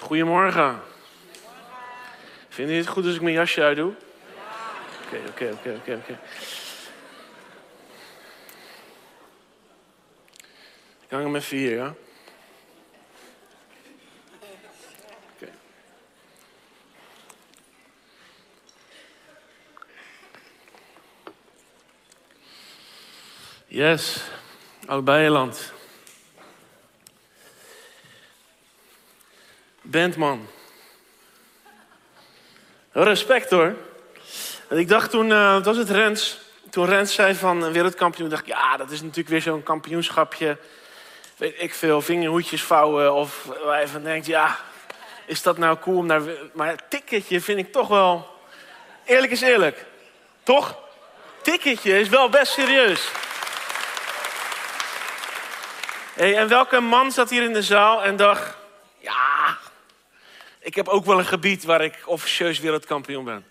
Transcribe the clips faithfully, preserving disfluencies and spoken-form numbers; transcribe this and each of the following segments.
Goedemorgen. Vinden jullie het goed als ik mijn jasje uitdoe? Oké, oké, oké, oké, oké. Ik hang hem even hier, ja? Oké. Yes, Oud-Beijerland. Bandman. Respect hoor. En ik dacht toen, uh, het was het Rens. Toen Rens zei van wereldkampioen, dacht ik, ja, dat is natuurlijk weer zo'n kampioenschapje. Weet ik veel, vingerhoedjes vouwen. Of waar je van denkt, ja, is dat nou cool om naar... Maar ticketje vind ik toch wel... Eerlijk is eerlijk. Toch? Ticketje is wel best serieus. Hey, en welke man zat hier in de zaal en dacht... Ja, ik heb ook wel een gebied waar ik officieus wereldkampioen ben.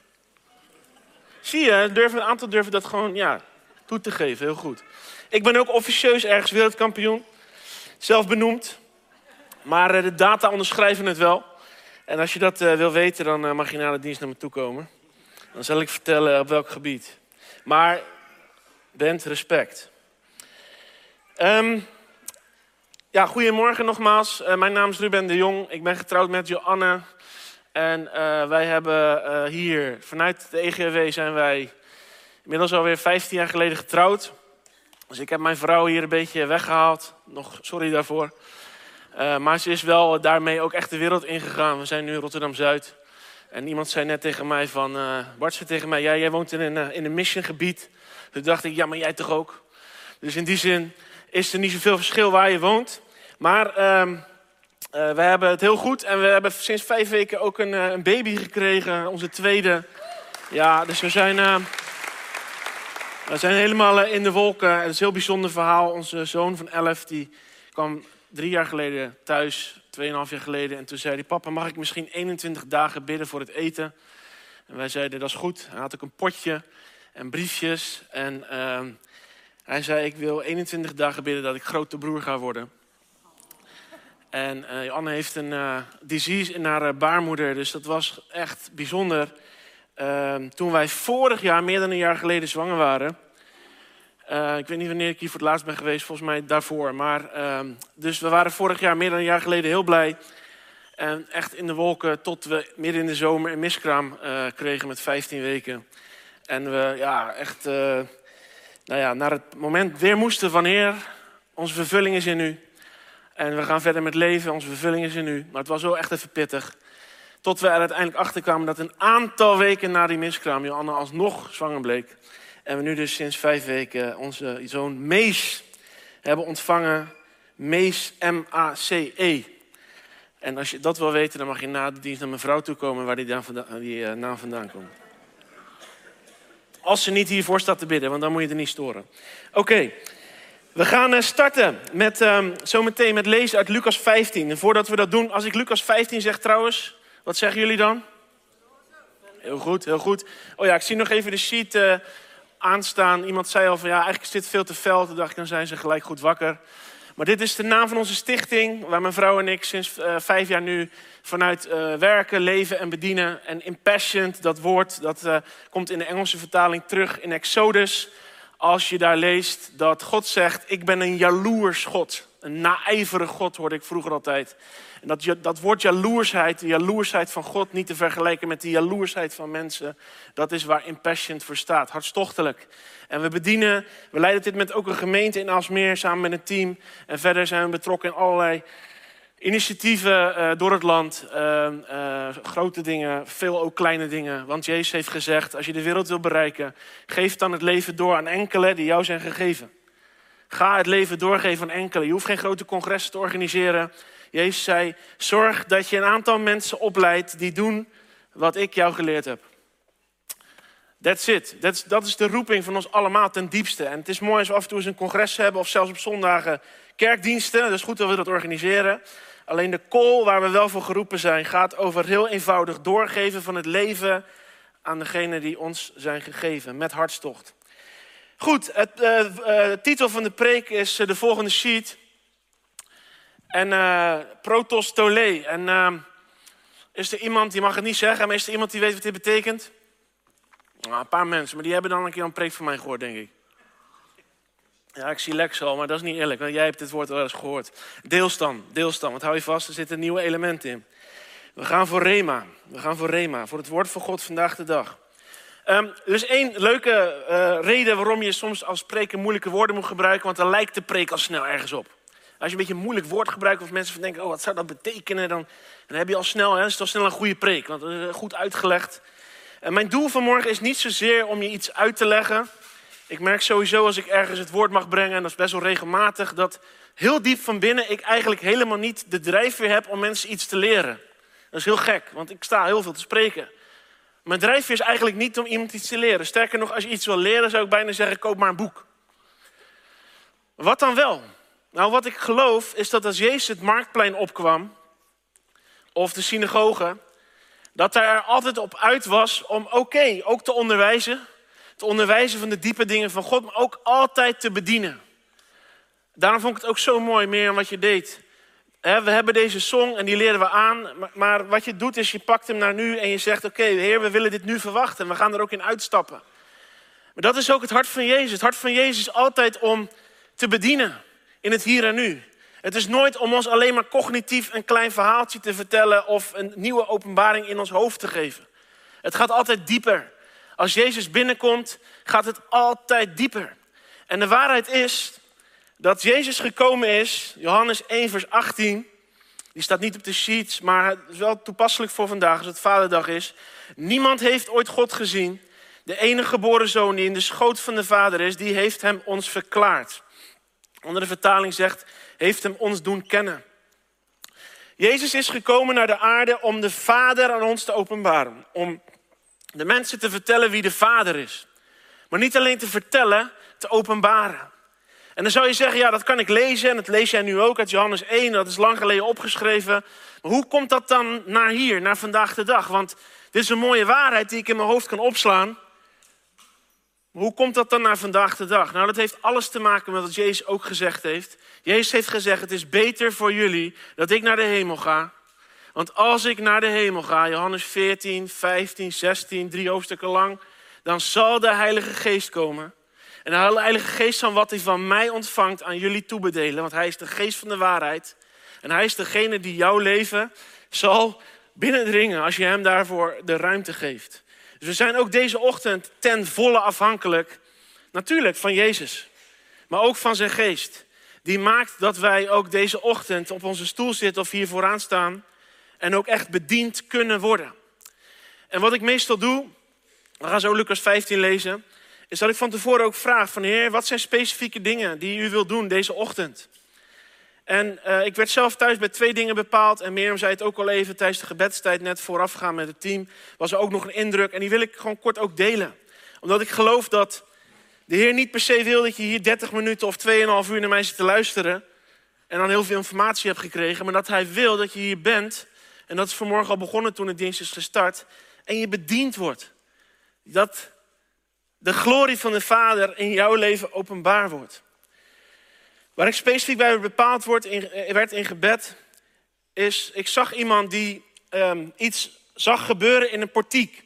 Zie je, durven, een aantal durven dat gewoon ja, toe te geven. Heel goed. Ik ben ook officieus ergens wereldkampioen. Zelf benoemd. Maar uh, de data onderschrijven het wel. En als je dat uh, wil weten, dan uh, mag je na de dienst naar me toe komen. Dan zal ik vertellen op welk gebied. Maar, bent respect. Um, ja, goedemorgen nogmaals. Uh, mijn naam is Ruben de Jong. Ik ben getrouwd met Joanne. En uh, wij hebben uh, hier, vanuit de E G W zijn wij inmiddels alweer vijftien jaar geleden getrouwd. Dus ik heb mijn vrouw hier een beetje weggehaald. Nog sorry daarvoor. Uh, maar ze is wel daarmee ook echt de wereld ingegaan. We zijn nu in Rotterdam-Zuid. En iemand zei net tegen mij van... Uh, Bart zei tegen mij, ja, jij woont in een, uh, in een missiongebied. Toen dacht ik, ja, maar jij toch ook? Dus in die zin is er niet zoveel verschil waar je woont. Maar... Uh, Uh, we hebben het heel goed en we hebben sinds vijf weken ook een, uh, een baby gekregen, onze tweede. Ja, dus we zijn, uh, we zijn helemaal uh, in de wolken. Het is een heel bijzonder verhaal. Onze zoon van elf, die kwam drie jaar geleden thuis, tweeënhalf jaar geleden. En toen zei hij, papa, mag ik misschien eenentwintig dagen bidden voor het eten? En wij zeiden, dat is goed. Hij had ook een potje en briefjes. En uh, hij zei, ik wil eenentwintig dagen bidden dat ik grote broer ga worden. En uh, Joanne heeft een uh, disease in haar uh, baarmoeder, dus dat was echt bijzonder. Uh, toen wij vorig jaar, meer dan een jaar geleden, zwanger waren. Uh, ik weet niet wanneer ik hier voor het laatst ben geweest, volgens mij daarvoor. Maar, uh, dus we waren vorig jaar, meer dan een jaar geleden, heel blij. En echt in de wolken tot we midden in de zomer een miskraam uh, kregen met vijftien weken. En we ja, echt uh, nou ja, naar het moment weer moesten van Heer, onze vervulling is in u. En we gaan verder met leven, onze vervulling is in u. Maar het was wel echt even pittig. Tot we er uiteindelijk achter kwamen dat een aantal weken na die miskraam Joanne alsnog zwanger bleek. En we nu dus sinds vijf weken onze zoon Mees hebben ontvangen. Mees, M A C E. En als je dat wil weten, dan mag je na de dienst naar mijn vrouw toe komen waar die, naam vandaan, die uh, naam vandaan komt. Als ze niet hiervoor staat te bidden, want dan moet je er niet storen. Oké. Okay. We gaan starten met um, zometeen met lezen uit Lucas vijftien. En voordat we dat doen, als ik Lucas vijftien zeg trouwens, wat zeggen jullie dan? Heel goed, heel goed. Oh ja, ik zie nog even de sheet uh, aanstaan. Iemand zei al van ja, eigenlijk is dit veel te fel. Toen dacht ik, dan zijn ze gelijk goed wakker. Maar dit is de naam van onze stichting, waar mijn vrouw en ik sinds uh, vijf jaar nu vanuit uh, werken, leven en bedienen. En impassioned, dat woord, dat uh, komt in de Engelse vertaling terug in Exodus. Als je daar leest dat God zegt, ik ben een jaloers God. Een naijverig God, hoorde ik vroeger altijd. En dat, dat woord jaloersheid, de jaloersheid van God, niet te vergelijken met de jaloersheid van mensen. Dat is waar impassioned voor staat, hartstochtelijk. En we bedienen, we leiden op dit moment ook een gemeente in Aalsmeer samen met een team. En verder zijn we betrokken in allerlei initiatieven uh, door het land. Uh, uh, grote dingen, veel ook kleine dingen. Want Jezus heeft gezegd, als je de wereld wil bereiken, geef dan het leven door aan enkelen die jou zijn gegeven. Ga het leven doorgeven aan enkelen. Je hoeft geen grote congressen te organiseren. Jezus zei, zorg dat je een aantal mensen opleidt die doen wat ik jou geleerd heb. That's it. That's, dat is de roeping van ons allemaal ten diepste. En het is mooi als we af en toe eens een congres hebben of zelfs op zondagen kerkdiensten. Dat is goed dat we dat organiseren. Alleen de call waar we wel voor geroepen zijn gaat over heel eenvoudig doorgeven van het leven aan degenen die ons zijn gegeven. Met hartstocht. Goed, het uh, uh, titel van de preek is uh, de volgende sheet. En uh, protos tole. En uh, Is er iemand, die mag het niet zeggen, maar is er iemand die weet wat dit betekent? Nou, een paar mensen, maar die hebben dan een keer een preek van mij gehoord, denk ik. Ja, ik zie Lex al, maar dat is niet eerlijk, want jij hebt dit woord wel eens gehoord. Deels dan, deels dan, want hou je vast, er zitten nieuwe elementen in. We gaan voor Rema, we gaan voor Rema, voor het woord van God vandaag de dag. Um, er is één leuke uh, reden waarom je soms als preker moeilijke woorden moet gebruiken, want dan lijkt de preek al snel ergens op. Als je een beetje een moeilijk woord gebruikt, of mensen denken, oh, wat zou dat betekenen? Dan, dan heb je al snel, hè, is het al snel een goede preek, want het is goed uitgelegd. En mijn doel vanmorgen is niet zozeer om je iets uit te leggen. Ik merk sowieso als ik ergens het woord mag brengen, en dat is best wel regelmatig, dat heel diep van binnen ik eigenlijk helemaal niet de drijfveer heb om mensen iets te leren. Dat is heel gek, want ik sta heel veel te spreken. Mijn drijfveer is eigenlijk niet om iemand iets te leren. Sterker nog, als je iets wil leren, zou ik bijna zeggen, koop maar een boek. Wat dan wel? Nou, wat ik geloof is dat als Jezus het marktplein opkwam, of de synagoge, dat hij er altijd op uit was om oké, okay, ook te onderwijzen. Te onderwijzen van de diepe dingen van God, maar ook altijd te bedienen. Daarom vond ik het ook zo mooi, Mirjam, wat je deed. He, we hebben deze song en die leren we aan. Maar, maar wat je doet is, je pakt hem naar nu en je zegt, oké, okay, Heer, we willen dit nu verwachten. We gaan er ook in uitstappen. Maar dat is ook het hart van Jezus. Het hart van Jezus is altijd om te bedienen in het hier en nu. Het is nooit om ons alleen maar cognitief een klein verhaaltje te vertellen of een nieuwe openbaring in ons hoofd te geven. Het gaat altijd dieper. Als Jezus binnenkomt, gaat het altijd dieper. En de waarheid is dat Jezus gekomen is, Johannes één vers achttien, die staat niet op de sheets, maar het is wel toepasselijk voor vandaag als het Vaderdag is. Niemand heeft ooit God gezien. De enige geboren zoon die in de schoot van de Vader is, die heeft hem ons verklaard. Onder de vertaling zegt, heeft hem ons doen kennen. Jezus is gekomen naar de aarde om de Vader aan ons te openbaren. Om de mensen te vertellen wie de Vader is. Maar niet alleen te vertellen, te openbaren. En dan zou je zeggen, ja, dat kan ik lezen. En dat lees jij nu ook uit Johannes één. Dat is lang geleden opgeschreven. Maar hoe komt dat dan naar hier, naar vandaag de dag? Want dit is een mooie waarheid die ik in mijn hoofd kan opslaan. Maar hoe komt dat dan naar vandaag de dag? Nou, dat heeft alles te maken met wat Jezus ook gezegd heeft. Jezus heeft gezegd, het is beter voor jullie dat ik naar de hemel ga. Want als ik naar de hemel ga, Johannes veertien, vijftien, zestien, drie hoofdstukken lang, dan zal de Heilige Geest komen. En de Heilige Geest zal wat hij van mij ontvangt aan jullie toebedelen. Want hij is de geest van de waarheid. En hij is degene die jouw leven zal binnendringen als je hem daarvoor de ruimte geeft. Dus we zijn ook deze ochtend ten volle afhankelijk, natuurlijk van Jezus. Maar ook van zijn geest. Die maakt dat wij ook deze ochtend op onze stoel zitten of hier vooraan staan. En ook echt bediend kunnen worden. En wat ik meestal doe, we gaan zo Lucas vijftien lezen, is dat ik van tevoren ook vraag van Heer, wat zijn specifieke dingen die u wilt doen deze ochtend? En uh, ik werd zelf thuis bij twee dingen bepaald. En Mirjam zei het ook al even tijdens de gebedstijd net voorafgaan met het team. Was er ook nog een indruk en die wil ik gewoon kort ook delen. Omdat ik geloof dat de Heer niet per se wil dat je hier dertig minuten of tweeënhalf uur naar mij zit te luisteren. En dan heel veel informatie hebt gekregen. Maar dat hij wil dat je hier bent. En dat is vanmorgen al begonnen toen de dienst is gestart. En je bediend wordt. Dat de glorie van de Vader in jouw leven openbaar wordt. Waar ik specifiek bij bepaald wordt in, werd in gebed, is, ik zag iemand die um, iets zag gebeuren in een portiek.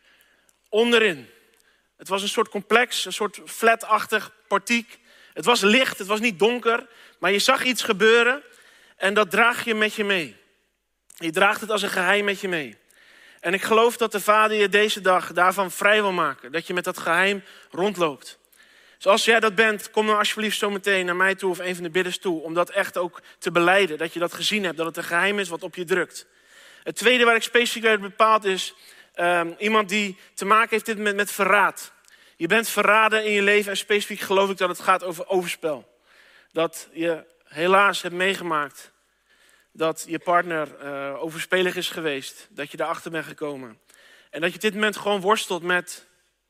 Onderin. Het was een soort complex, een soort flatachtig portiek. Het was licht, het was niet donker, maar je zag iets gebeuren en dat draag je met je mee. Je draagt het als een geheim met je mee. En ik geloof dat de Vader je deze dag daarvan vrij wil maken. Dat je met dat geheim rondloopt. Dus als jij dat bent, kom dan alsjeblieft zo meteen naar mij toe of een van de bidders toe. Om dat echt ook te belijden. Dat je dat gezien hebt, dat het een geheim is wat op je drukt. Het tweede waar ik specifiek uit bepaald is, um, iemand die te maken heeft dit met, met verraad. Je bent verraden in je leven en specifiek geloof ik dat het gaat over overspel. Dat je helaas hebt meegemaakt dat je partner uh, overspelig is geweest. Dat je daarachter bent gekomen. En dat je op dit moment gewoon worstelt met,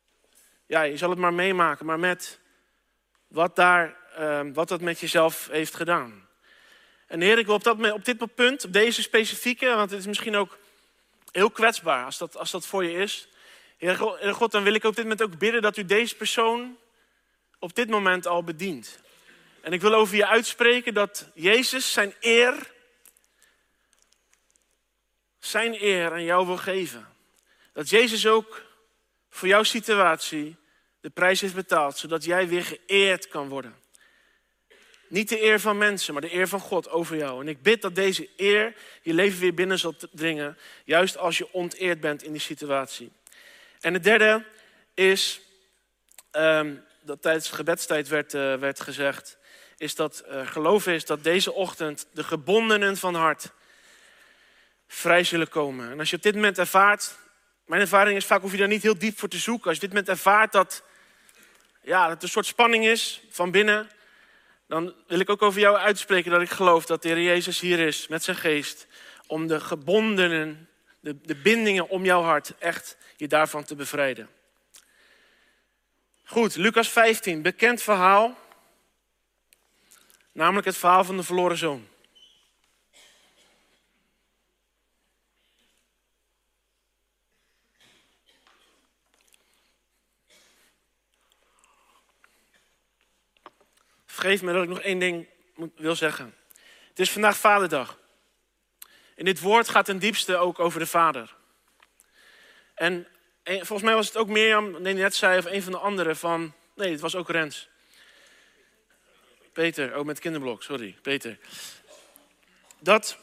ja, je zal het maar meemaken, maar met wat, daar, uh, wat dat met jezelf heeft gedaan. En Heer, ik wil op, dat, op dit punt, op deze specifieke, want het is misschien ook heel kwetsbaar als dat, als dat voor je is. Heer God, dan wil ik op dit moment ook bidden dat u deze persoon op dit moment al bedient. En ik wil over je uitspreken dat Jezus zijn eer zijn eer aan jou wil geven. Dat Jezus ook voor jouw situatie de prijs heeft betaald, zodat jij weer geëerd kan worden. Niet de eer van mensen, maar de eer van God over jou. En ik bid dat deze eer je leven weer binnen zal dringen, juist als je onteerd bent in die situatie. En het derde is, um, dat tijdens de gebedstijd werd, uh, werd gezegd, is dat uh, geloven is dat deze ochtend de gebondenen van hart vrij zullen komen. En als je op dit moment ervaart, mijn ervaring is vaak hoef je daar niet heel diep voor te zoeken. Als je op dit moment ervaart dat, ja, dat het een soort spanning is van binnen, dan wil ik ook over jou uitspreken dat ik geloof dat de Heer Jezus hier is met zijn geest om de gebondenen, de, de bindingen om jouw hart, echt je daarvan te bevrijden. Goed, Lucas vijftien, bekend verhaal. Namelijk het verhaal van de verloren zoon. Vergeef me dat ik nog één ding moet, wil zeggen. Het is vandaag Vaderdag. In dit woord gaat ten diepste ook over de vader. En, en volgens mij was het ook Mirjam, nee, net zei, of een van de anderen van... Nee, het was ook Rens. Peter, ook met kinderblok, sorry, Peter. Dat,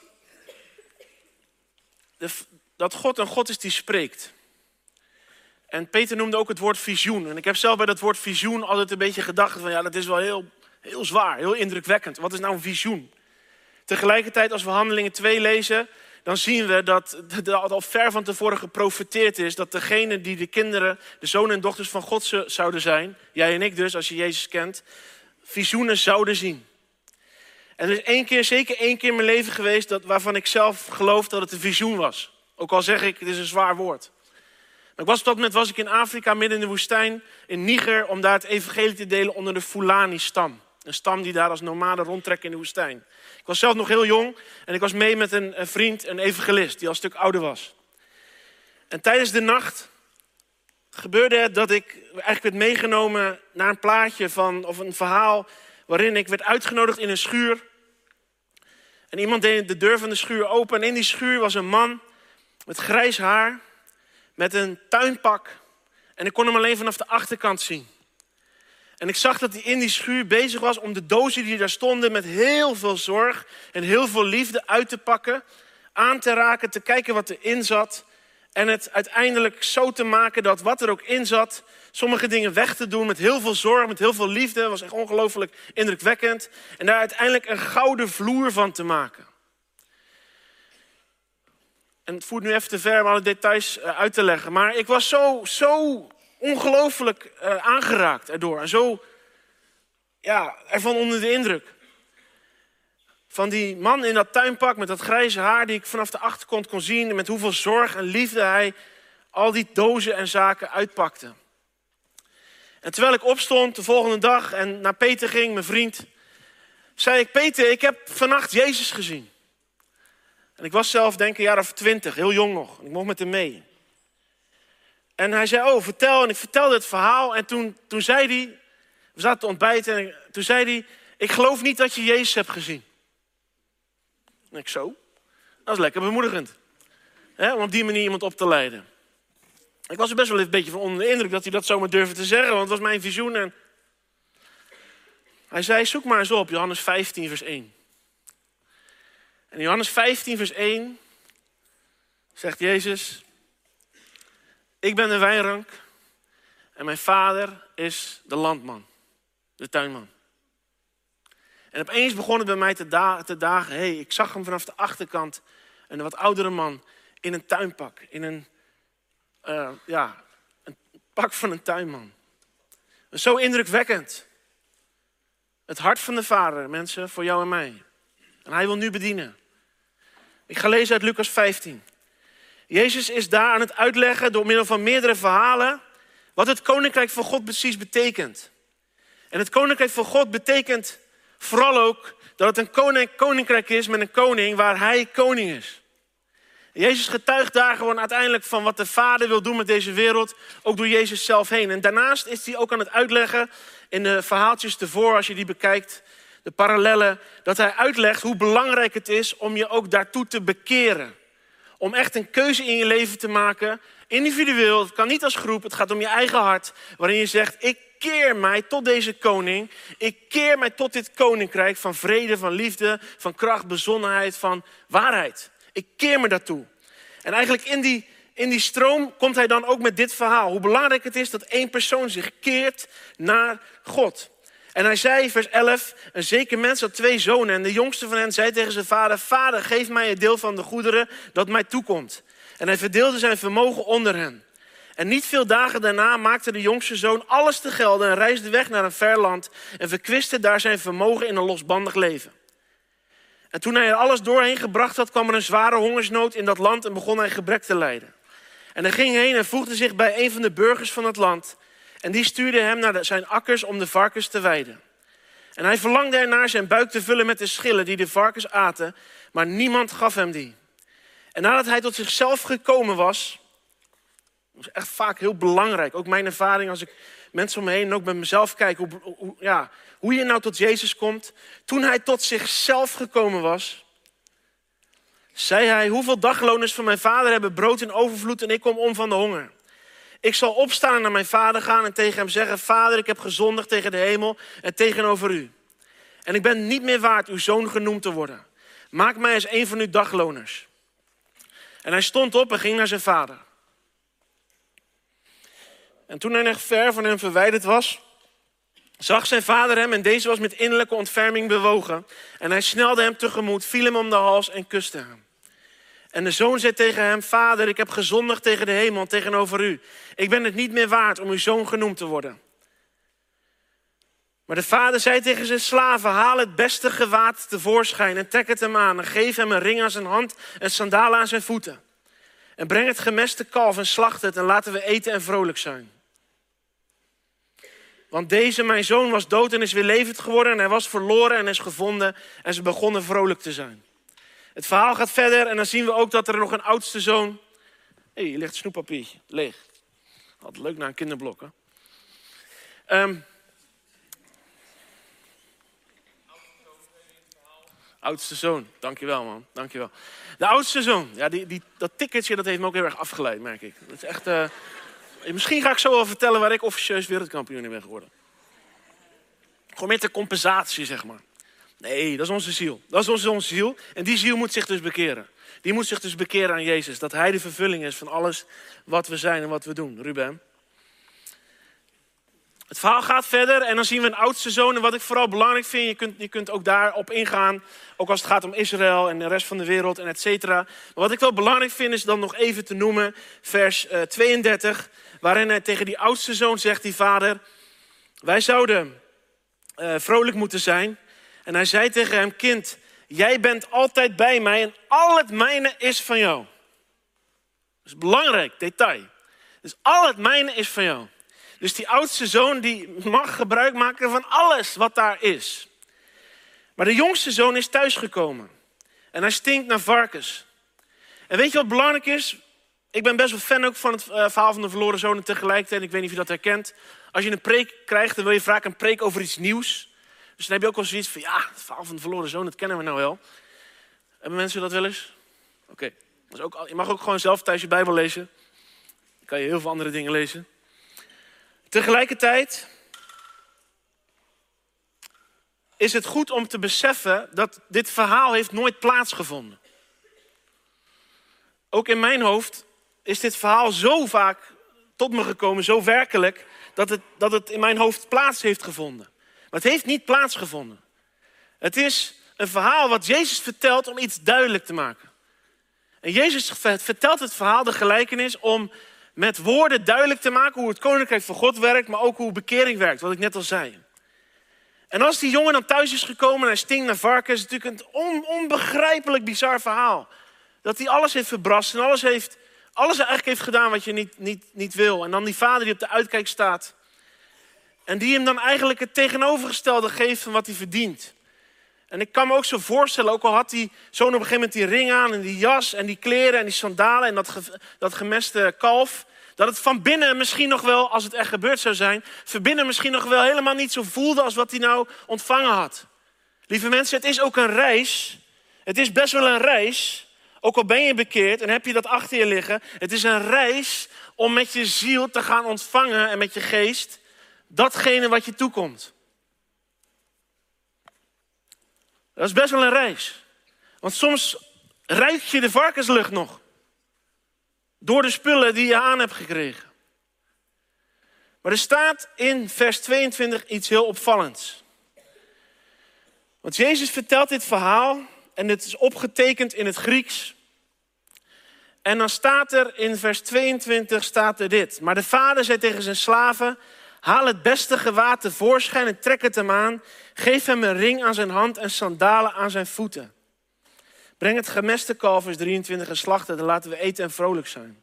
de, dat God een God is die spreekt. En Peter noemde ook het woord visioen. En ik heb zelf bij dat woord visioen altijd een beetje gedacht van ja, dat is wel heel, heel zwaar, heel indrukwekkend. Wat is nou een visioen? Tegelijkertijd als we Handelingen twee lezen, dan zien we dat er al ver van tevoren geprofeteerd is dat degene die de kinderen, de zonen en dochters van God zouden zijn, jij en ik dus, als je Jezus kent, visioenen zouden zien. En er is één keer, zeker één keer in mijn leven geweest dat, waarvan ik zelf geloof dat het een visioen was. Ook al zeg ik, het is een zwaar woord. Maar ik was, op dat moment was ik in Afrika, midden in de woestijn, in Niger, om daar het evangelie te delen onder de Fulani-stam. Een stam die daar als nomaden rondtrekt in de woestijn. Ik was zelf nog heel jong en ik was mee met een, een vriend, een evangelist, die al een stuk ouder was. En tijdens de nacht gebeurde het dat ik eigenlijk werd meegenomen naar een plaatje van, of een verhaal waarin ik werd uitgenodigd in een schuur. En iemand deed de deur van de schuur open en in die schuur was een man met grijs haar, met een tuinpak. En ik kon hem alleen vanaf de achterkant zien. En ik zag dat hij in die schuur bezig was om de dozen die daar stonden met heel veel zorg en heel veel liefde uit te pakken, aan te raken, te kijken wat erin zat. En het uiteindelijk zo te maken dat wat er ook in zat, sommige dingen weg te doen met heel veel zorg, met heel veel liefde. Dat was echt ongelooflijk indrukwekkend. En daar uiteindelijk een gouden vloer van te maken. En het voert nu even te ver om alle details uit te leggen. Maar ik was zo, zo ongelooflijk uh, aangeraakt erdoor. En zo, ja, ervan onder de indruk. Van die man in dat tuinpak met dat grijze haar die ik vanaf de achterkant kon zien. En met hoeveel zorg en liefde hij al die dozen en zaken uitpakte. En terwijl ik opstond de volgende dag en naar Peter ging, mijn vriend, zei ik, Peter, ik heb vannacht Jezus gezien. En ik was zelf denk ik een jaar of twintig, heel jong nog. En ik mocht met hem mee. En hij zei, oh, vertel. En ik vertelde het verhaal. En toen, toen zei hij, we zaten te ontbijten. En toen zei hij, ik geloof niet dat je Jezus hebt gezien. En ik zo, dat is lekker bemoedigend. Hè, om op die manier iemand op te leiden. Ik was er best wel een beetje van onder de indruk dat hij dat zomaar durfde te zeggen. Want het was mijn visioen. En hij zei, zoek maar eens op, Johannes vijftien vers één. En in Johannes vijftien vers één zegt Jezus, ik ben de wijnrank en mijn vader is de landman, de tuinman. En opeens begon het bij mij te, da- te dagen. Hey, ik zag hem vanaf de achterkant, een wat oudere man, in een tuinpak. In een, uh, ja, een pak van een tuinman. Zo indrukwekkend. Het hart van de Vader, mensen, voor jou en mij. En hij wil nu bedienen. Ik ga lezen uit Lucas vijftien. Jezus is daar aan het uitleggen door middel van meerdere verhalen wat het koninkrijk van God precies betekent. En het koninkrijk van God betekent vooral ook dat het een koning, koninkrijk is met een koning waar hij koning is. En Jezus getuigt daar gewoon uiteindelijk van wat de Vader wil doen met deze wereld, ook door Jezus zelf heen. En daarnaast is hij ook aan het uitleggen in de verhaaltjes ervoor, als je die bekijkt, de parallellen, dat hij uitlegt hoe belangrijk het is om je ook daartoe te bekeren. om echt een keuze in je leven te maken. Individueel, het kan niet als groep, het gaat om je eigen hart. Waarin je zegt, ik keer mij tot deze koning. Ik keer mij tot dit koninkrijk van vrede, van liefde, van kracht, bezonnenheid, van waarheid. Ik keer me daartoe. En eigenlijk in die, in die stroom komt hij dan ook met dit verhaal. Hoe belangrijk het is dat één persoon zich keert naar God. En hij zei, vers elf, een zeker mens had twee zonen. En de jongste van hen zei tegen zijn vader, vader, geef mij het deel van de goederen dat mij toekomt. En hij verdeelde zijn vermogen onder hen. En niet veel dagen daarna maakte de jongste zoon alles te gelden en reisde weg naar een ver land en verkwiste daar zijn vermogen in een losbandig leven. En toen hij er alles doorheen gebracht had, kwam er een zware hongersnood in dat land en begon hij gebrek te lijden. En hij ging heen en voegde zich bij een van de burgers van het land. En die stuurde hem naar de, zijn akkers om de varkens te weiden. En hij verlangde ernaar zijn buik te vullen met de schillen die de varkens aten, maar niemand gaf hem die. En nadat hij tot zichzelf gekomen was, dat is echt vaak heel belangrijk. Ook mijn ervaring als ik mensen om me heen en ook met mezelf kijk. Hoe, hoe, ja, hoe je nou tot Jezus komt. Toen hij tot zichzelf gekomen was, zei hij, hoeveel dagloners van mijn vader hebben brood in overvloed en ik kom om van de honger. Ik zal opstaan en naar mijn vader gaan en tegen hem zeggen, vader, ik heb gezondigd tegen de hemel en tegenover u. En ik ben niet meer waard uw zoon genoemd te worden. Maak mij eens een van uw dagloners. En hij stond op en ging naar zijn vader. En toen hij nog ver van hem verwijderd was, zag zijn vader hem en deze was met innerlijke ontferming bewogen. En hij snelde hem tegemoet, viel hem om de hals en kuste hem. En de zoon zei tegen hem, vader, ik heb gezondigd tegen de hemel en tegenover u. Ik ben het niet meer waard om uw zoon genoemd te worden. Maar de vader zei tegen zijn slaven, haal het beste gewaad tevoorschijn en trek het hem aan. En geef hem een ring aan zijn hand en sandalen aan zijn voeten. En breng het gemeste kalf en slacht het en laten we eten en vrolijk zijn. Want deze, mijn zoon, was dood en is weer levend geworden. En hij was verloren en is gevonden. En ze begonnen vrolijk te zijn. Het verhaal gaat verder en dan zien we ook dat er nog een oudste zoon... Hé, hey, hier ligt een snoeppapiertje, leeg. Altijd leuk naar een kinderblok, hè? Um, Oudste zoon, dankjewel man, dankjewel. De oudste zoon, ja, die, die, dat ticketje dat heeft me ook heel erg afgeleid, merk ik. Dat is echt, uh, misschien ga ik zo wel vertellen waar ik officieus wereldkampioen in ben geworden. Gewoon met de compensatie, zeg maar. Nee, dat is onze ziel. Dat is onze, onze ziel. En die ziel moet zich dus bekeren. Die moet zich dus bekeren aan Jezus. Dat hij de vervulling is van alles wat we zijn en wat we doen. Ruben. Het verhaal gaat verder en dan zien we een oudste zoon. En wat ik vooral belangrijk vind, je kunt, je kunt ook daarop ingaan. Ook als het gaat om Israël en de rest van de wereld en et cetera. Maar wat ik wel belangrijk vind is dan nog even te noemen vers uh, tweeëndertig. Waarin hij tegen die oudste zoon zegt, die vader. Wij zouden uh, vrolijk moeten zijn. En hij zei tegen hem, kind, jij bent altijd bij mij en al het mijne is van jou. Dat is een belangrijk detail. Dus al het mijne is van jou. Dus die oudste zoon die mag gebruik maken van alles wat daar is. Maar de jongste zoon is thuisgekomen. En hij stinkt naar varkens. En weet je wat belangrijk is? Ik ben best wel fan ook van het uh, verhaal van de verloren zoon en tegelijkertijd. Ik weet niet of je dat herkent. Als je een preek krijgt, dan wil je vaak een preek over iets nieuws. Dus dan heb je ook wel zoiets van, ja, het verhaal van de verloren zoon, dat kennen we nou wel. Hebben mensen dat wel eens? Oké. Okay. Je mag ook gewoon zelf thuis je Bijbel lezen. Dan kan je heel veel andere dingen lezen. Tegelijkertijd is het goed om te beseffen dat dit verhaal heeft nooit plaatsgevonden. Ook in mijn hoofd is dit verhaal zo vaak tot me gekomen, zo werkelijk, dat het, dat het in mijn hoofd plaats heeft gevonden. Maar het heeft niet plaatsgevonden. Het is een verhaal wat Jezus vertelt om iets duidelijk te maken. En Jezus vertelt het verhaal, de gelijkenis, om met woorden duidelijk te maken hoe het koninkrijk van God werkt, maar ook hoe bekering werkt, wat ik net al zei. En als die jongen dan thuis is gekomen en hij stinkt naar varkens, is het natuurlijk een on, onbegrijpelijk bizar verhaal. Dat hij alles heeft verbrast en alles, heeft, alles eigenlijk heeft gedaan wat je niet, niet, niet wil. En dan die vader die op de uitkijk staat. En die hem dan eigenlijk het tegenovergestelde geeft van wat hij verdient. En ik kan me ook zo voorstellen, ook al had die zoon op een gegeven moment die ring aan en die jas en die kleren en die sandalen en dat, ge, dat gemeste kalf. Dat het van binnen misschien nog wel, als het echt gebeurd zou zijn, van binnen misschien nog wel helemaal niet zo voelde als wat hij nou ontvangen had. Lieve mensen, het is ook een reis. Het is best wel een reis Ook al ben je bekeerd en heb je dat achter je liggen. Het is een reis om met je ziel te gaan ontvangen en met je geest datgene wat je toekomt. Dat is best wel een reis. Want soms ruik je de varkenslucht nog. Door de spullen die je aan hebt gekregen. Maar er staat in vers tweeëntwintig iets heel opvallends. Want Jezus vertelt dit verhaal en het is opgetekend in het Grieks. En dan staat er in vers tweeëntwintig staat er dit. Maar de vader zei tegen zijn slaven: haal het beste gewaad tevoorschijn en trek het hem aan. Geef hem een ring aan zijn hand en sandalen aan zijn voeten. Breng het gemeste kalf, vers drieëntwintig, en slacht het en laten we eten en vrolijk zijn.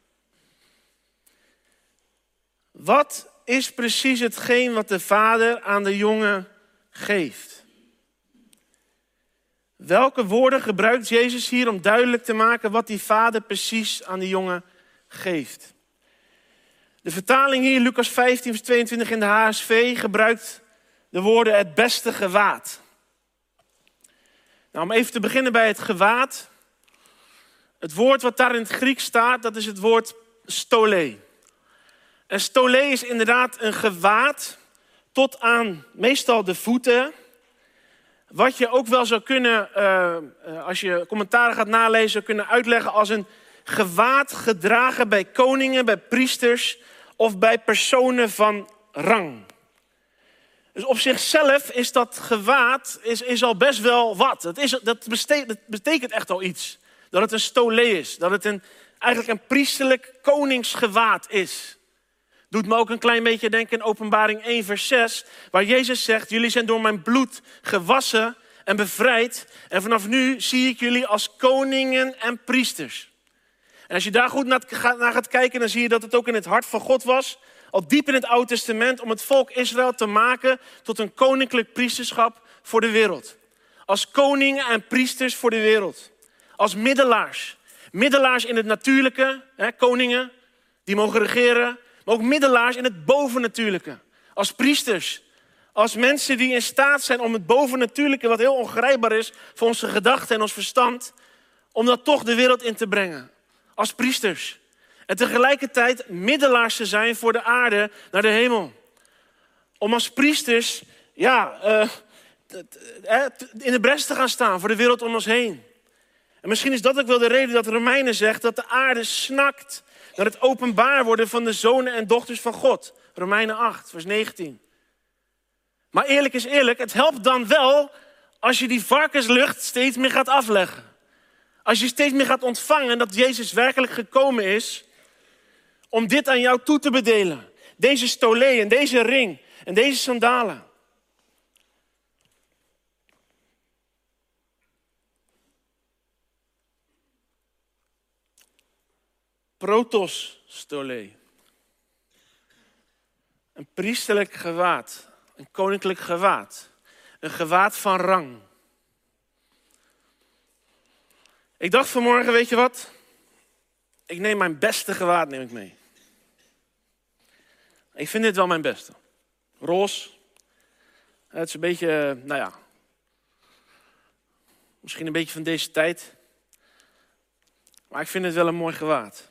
Wat is precies hetgeen wat de vader aan de jongen geeft? Welke woorden gebruikt Jezus hier om duidelijk te maken wat die vader precies aan die jongen geeft? De vertaling hier, Lucas vijftien, vers tweeëntwintig in de H S V, gebruikt de woorden het beste gewaad. Nou, om even te beginnen bij het gewaad. Het woord wat daar in het Grieks staat, dat is het woord stole. En stole is inderdaad een gewaad tot aan meestal de voeten. Wat je ook wel zou kunnen, uh, uh, als je commentaren gaat nalezen, zou kunnen uitleggen als een gewaad gedragen bij koningen, bij priesters of bij personen van rang. Dus op zichzelf is dat gewaad is, is al best wel wat. Dat, is, dat, beste, dat betekent echt al iets. Dat het een stole is. Dat het een, eigenlijk een priesterlijk koningsgewaad is. Doet me ook een klein beetje denken in Openbaring één vers zes. Waar Jezus zegt: jullie zijn door mijn bloed gewassen en bevrijd. En vanaf nu zie ik jullie als koningen en priesters. En als je daar goed naar gaat kijken, dan zie je dat het ook in het hart van God was. Al diep in het Oude Testament, om het volk Israël te maken tot een koninklijk priesterschap voor de wereld. Als koningen en priesters voor de wereld. Als middelaars. Middelaars in het natuurlijke, hè, koningen die mogen regeren. Maar ook middelaars in het bovennatuurlijke. Als priesters. Als mensen die in staat zijn om het bovennatuurlijke, wat heel ongrijpbaar is voor onze gedachten en ons verstand, om dat toch de wereld in te brengen. Als priesters. En tegelijkertijd middelaars te zijn voor de aarde naar de hemel. Om als priesters ja, uh, in de bres te gaan staan voor de wereld om ons heen. En misschien is dat ook wel de reden dat Romeinen zegt dat de aarde snakt naar het openbaar worden van de zonen en dochters van God. Romeinen acht, vers negentien. Maar eerlijk is eerlijk, het helpt dan wel als je die varkenslucht steeds meer gaat afleggen. Als je steeds meer gaat ontvangen dat Jezus werkelijk gekomen is om dit aan jou toe te bedelen. Deze stole en deze ring en deze sandalen. Protos stole. Een priesterlijk gewaad. Een koninklijk gewaad. Een gewaad van rang. Ik dacht vanmorgen, weet je wat? Ik neem mijn beste gewaad neem ik mee. Ik vind dit wel mijn beste. Roze. Het is een beetje, nou ja. Misschien een beetje van deze tijd. Maar ik vind het wel een mooi gewaad.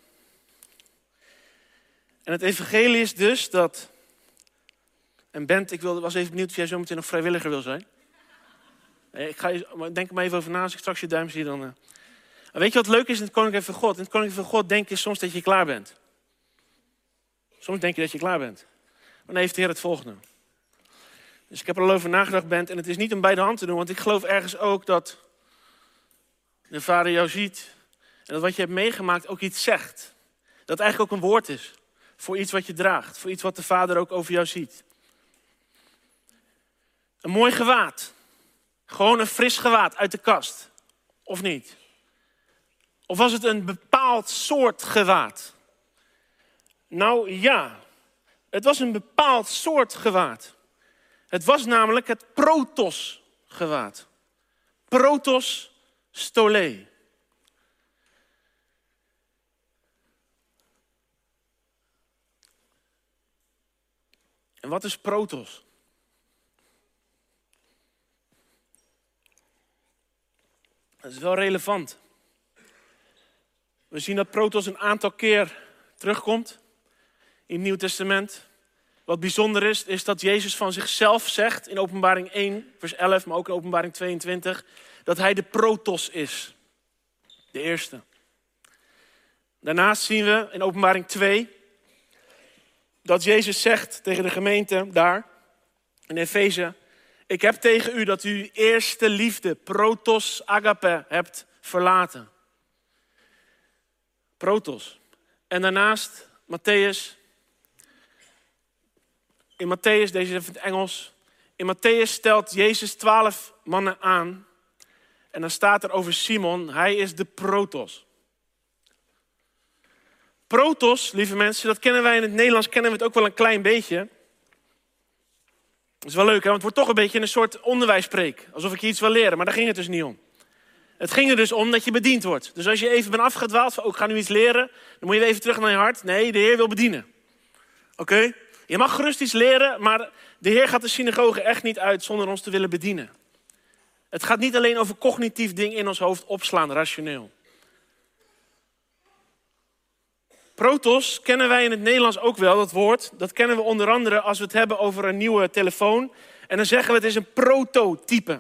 En het evangelie is dus dat... En Bent, ik wilde, was even benieuwd of jij zo meteen nog vrijwilliger wil zijn. Nee, ik ga, denk er maar even over na. Als ik straks je duim zie, dan... Uh... En weet je wat leuk is in het Koninkrijk van God? In het Koninkrijk van God denk je soms dat je klaar bent. Soms denk je dat je klaar bent. Maar dan heeft de Heer het volgende. Dus ik heb er al over nagedacht, Bent. En het is niet om bij de hand te doen. Want ik geloof ergens ook dat de Vader jou ziet. En dat wat je hebt meegemaakt ook iets zegt. Dat het eigenlijk ook een woord is. Voor iets wat je draagt. Voor iets wat de Vader ook over jou ziet. Een mooi gewaad. Gewoon een fris gewaad uit de kast. Of niet? Of was het een bepaald soort gewaad? Nou ja, het was een bepaald soort gewaad. Het was namelijk het protos gewaad. Protos stole. En wat is protos? Dat is wel relevant. We zien dat protos een aantal keer terugkomt in het Nieuw Testament. Wat bijzonder is, is dat Jezus van zichzelf zegt in Openbaring één, vers elf, maar ook in Openbaring tweeëntwintig, dat hij de protos is. De eerste. Daarnaast zien we in Openbaring twee dat Jezus zegt tegen de gemeente daar in Efeze: ik heb tegen u dat u uw eerste liefde, protos, agape, hebt verlaten. Protos. En daarnaast Matthäus. In Matthäus, deze is even het Engels. In Matthäus stelt Jezus twaalf mannen aan. En dan staat er over Simon, hij is de protos. Protos, lieve mensen, dat kennen wij in het Nederlands, kennen we het ook wel een klein beetje. Dat is wel leuk, hè? Want het wordt toch een beetje een soort onderwijspreek. Alsof ik je iets wil leren, maar daar ging het dus niet om. Het ging er dus om dat je bediend wordt. Dus als je even bent afgedwaald van, oh, ik ga nu iets leren, dan moet je even terug naar je hart. Nee, de Heer wil bedienen. Oké? Okay? Je mag gerust iets leren, maar de Heer gaat de synagoge echt niet uit zonder ons te willen bedienen. Het gaat niet alleen over cognitief ding in ons hoofd opslaan, rationeel. Protos kennen wij in het Nederlands ook wel, dat woord. Dat kennen we onder andere als we het hebben over een nieuwe telefoon. En dan zeggen we het is een prototype.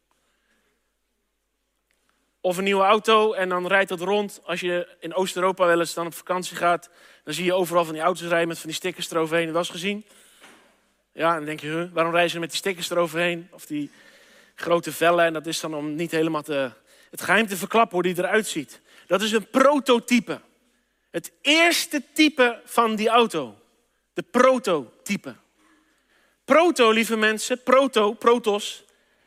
Of een nieuwe auto en dan rijdt dat rond. Als je in Oost-Europa wel eens dan op vakantie gaat, dan zie je overal van die auto's rijden met van die stickers eroverheen. Wel eens gezien? Ja, en dan denk je, huh, waarom rijden ze met die stickers eroverheen? Of die grote vellen. En dat is dan om niet helemaal te, het geheim te verklappen hoe die eruit ziet. Dat is een prototype. Het eerste type van die auto. De prototype. Proto, lieve mensen, proto, protos,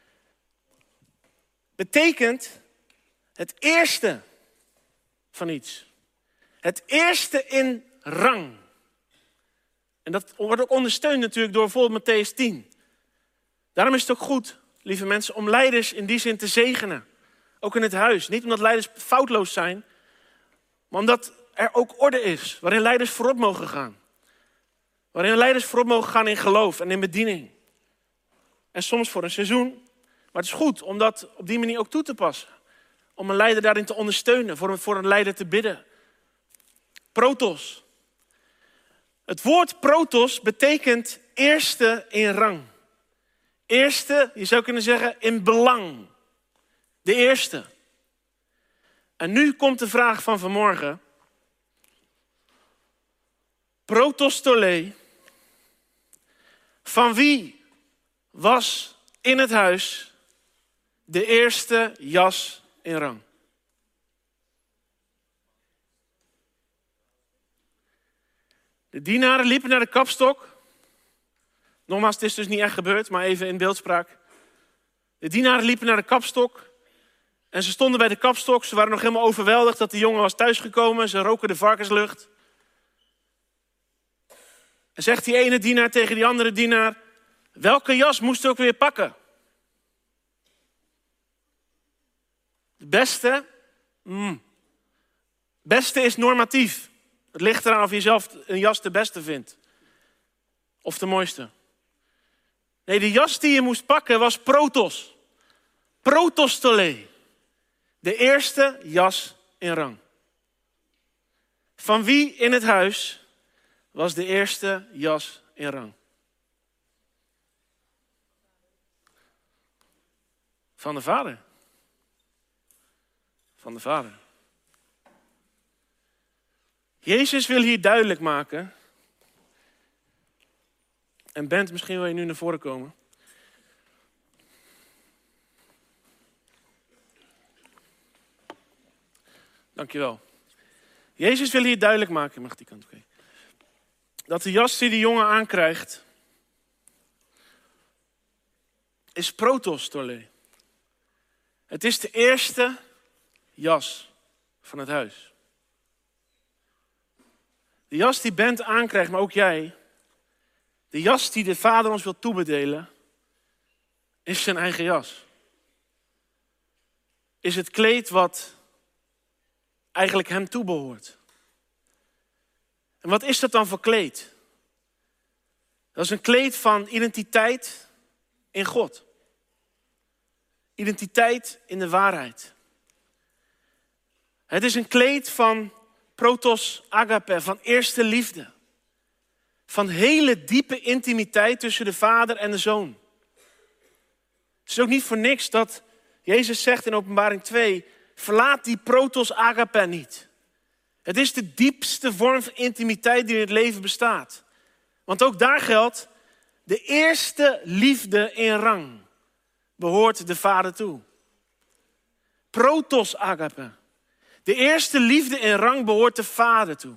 betekent het eerste van iets. Het eerste in rang. En dat wordt ook ondersteund natuurlijk door bijvoorbeeld Matthäus tien. Daarom is het ook goed, lieve mensen, om leiders in die zin te zegenen. Ook in het huis. Niet omdat leiders foutloos zijn, maar omdat er ook orde is. Waarin leiders voorop mogen gaan. Waarin leiders voorop mogen gaan in geloof en in bediening. En soms voor een seizoen. Maar het is goed om dat op die manier ook toe te passen. Om een leider daarin te ondersteunen. Voor een, voor een leider te bidden. Protos. Het woord protos betekent eerste in rang. Eerste, je zou kunnen zeggen, in belang. De eerste. En nu komt de vraag van vanmorgen. Protostole. Van wie was in het huis de eerste jas in rang? De dienaren liepen naar de kapstok. Nogmaals, het is dus niet echt gebeurd, maar even in beeldspraak. De dienaren liepen naar de kapstok. En ze stonden bij de kapstok. Ze waren nog helemaal overweldigd dat de jongen was thuisgekomen. Ze roken de varkenslucht. En zegt die ene dienaar tegen die andere dienaar: welke jas moest u ook weer pakken? De beste? Mm. Beste is normatief. Het ligt eraan of je zelf een jas de beste vindt. Of de mooiste. Nee, de jas die je moest pakken was protos. Protostole. De eerste jas in rang. Van wie in het huis was de eerste jas in rang? Van de vader. Van de vader. Jezus wil hier duidelijk maken. En Bent, misschien wil je nu naar voren komen. Dankjewel. Jezus wil hier duidelijk maken. Mag die kant, oké. Okay. Dat de jas die de jongen aankrijgt is protostole. Het is de eerste jas van het huis. De jas die Bent aankrijgt, maar ook jij. De jas die de Vader ons wil toebedelen, is zijn eigen jas. Is het kleed wat eigenlijk hem toebehoort. En wat is dat dan voor kleed? Dat is een kleed van identiteit in God. Identiteit in de waarheid. Het is een kleed van protos agape, van eerste liefde. Van hele diepe intimiteit tussen de vader en de zoon. Het is ook niet voor niks dat Jezus zegt in Openbaring twee, verlaat die protos agape niet. Het is de diepste vorm van intimiteit die in het leven bestaat. Want ook daar geldt, de eerste liefde in rang behoort de vader toe. Protos agape. De eerste liefde in rang behoort de vader toe.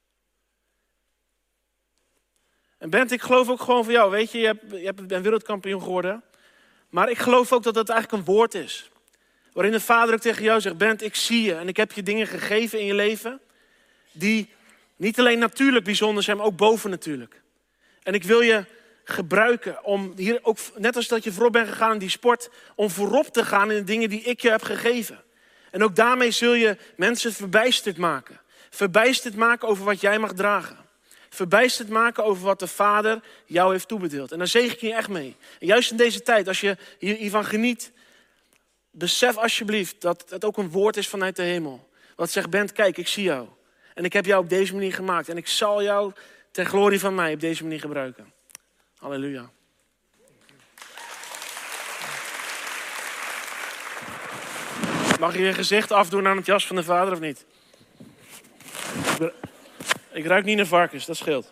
En Bent, ik geloof ook gewoon van jou, weet je, je hebt, je hebt, bent wereldkampioen geworden. Maar ik geloof ook dat dat eigenlijk een woord is. Waarin de vader ook tegen jou zegt, Bent, ik zie je en ik heb je dingen gegeven in je leven. Die niet alleen natuurlijk bijzonder zijn, maar ook bovennatuurlijk. En ik wil je gebruiken om hier ook, net als dat je voorop bent gegaan in die sport, om voorop te gaan in de dingen die ik je heb gegeven. En ook daarmee zul je mensen verbijsterd maken. Verbijsterd maken over wat jij mag dragen. Verbijsterd maken over wat de Vader jou heeft toebedeeld. En daar zegen ik je echt mee. En juist in deze tijd, als je hiervan geniet, besef alsjeblieft dat het ook een woord is vanuit de hemel. Wat zegt, Bent, kijk, ik zie jou. En ik heb jou op deze manier gemaakt. En ik zal jou ter glorie van mij op deze manier gebruiken. Halleluja. Mag je je gezicht afdoen aan het jas van de Vader of niet? Ik ruik niet naar varkens, dat scheelt.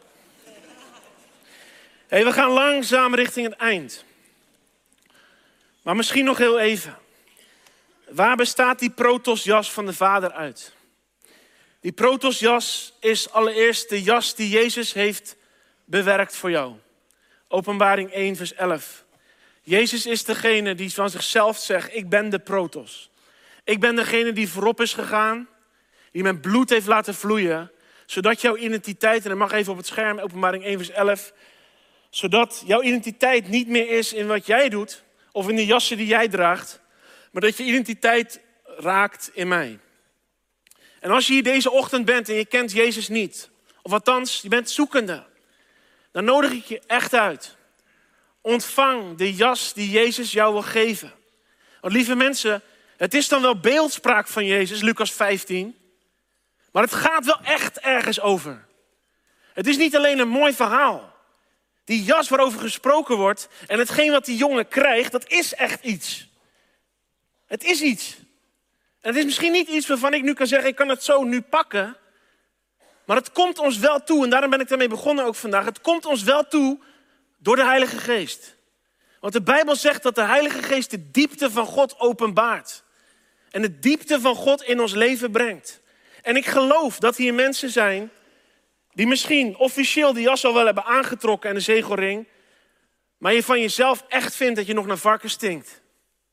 Hey, we gaan langzaam richting het eind. Maar misschien nog heel even. Waar bestaat die protosjas van de Vader uit? Die protosjas is allereerst de jas die Jezus heeft bewerkt voor jou. Openbaring één vers elf. Jezus is degene die van zichzelf zegt, ik ben de protos. Ik ben degene die voorop is gegaan, die mijn bloed heeft laten vloeien, zodat jouw identiteit, en dat mag even op het scherm, Openbaring één vers elf, zodat jouw identiteit niet meer is in wat jij doet, of in de jassen die jij draagt, maar dat je identiteit raakt in mij. En als je hier deze ochtend bent en je kent Jezus niet, of althans, je bent zoekende, dan nodig ik je echt uit. Ontvang de jas die Jezus jou wil geven. Want lieve mensen, het is dan wel beeldspraak van Jezus, Lucas vijftien. Maar het gaat wel echt ergens over. Het is niet alleen een mooi verhaal. Die jas waarover gesproken wordt en hetgeen wat die jongen krijgt, dat is echt iets. Het is iets. En het is misschien niet iets waarvan ik nu kan zeggen, ik kan het zo nu pakken. Maar het komt ons wel toe, en daarom ben ik daarmee begonnen ook vandaag. Het komt ons wel toe door de Heilige Geest. Want de Bijbel zegt dat de Heilige Geest de diepte van God openbaart. En de diepte van God in ons leven brengt. En ik geloof dat hier mensen zijn die misschien officieel die jas al wel hebben aangetrokken en de zegelring. Maar je van jezelf echt vindt dat je nog naar varken stinkt.